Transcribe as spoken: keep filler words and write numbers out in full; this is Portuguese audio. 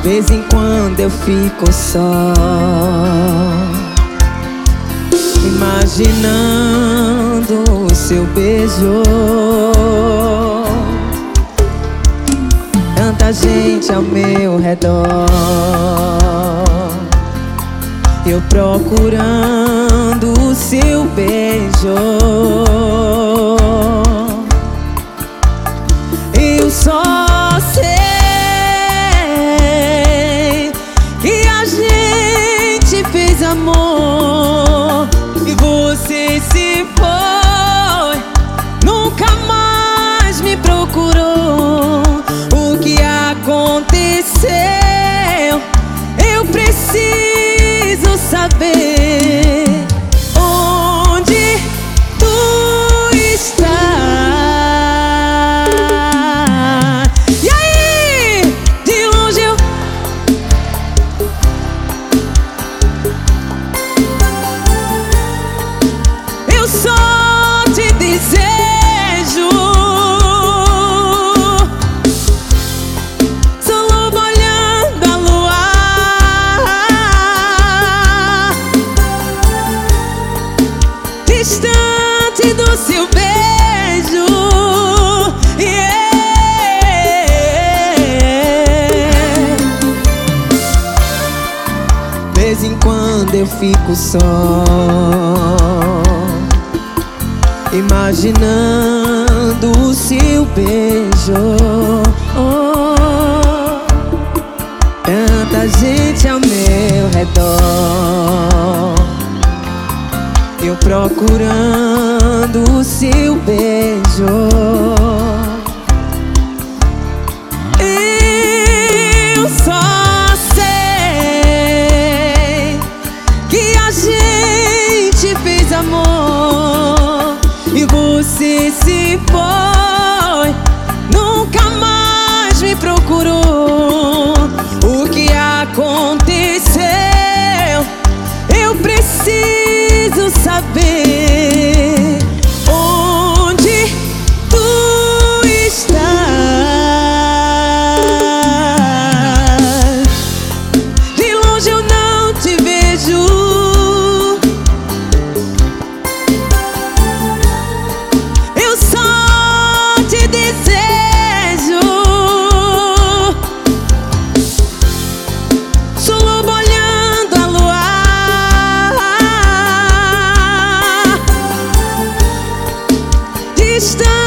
vez em quando eu fico só, imaginando o seu beijo. Tanta gente ao meu redor, eu procurando o seu beijo. Eu só sei que a gente fez amor e você se foi, nunca mais me procurou. O que aconteceu? Eu preciso saber. Onde tu estás? E aí? De longe eu Eu só te desejo. Sou lobo olhando a luar, distante do seu beijo. Yeah. De vez em quando eu fico só, imaginando o seu beijo. Oh, tanta gente ao meu redor, eu procurando o seu beijo. Eu só sei que a gente fez amor e você se foi, nunca mais me procurou. O que aconteceu? Eu preciso saber. Onde tu estás? De longe eu não te vejo. Eu só te desejo. Sou lobo olhando a luar, distante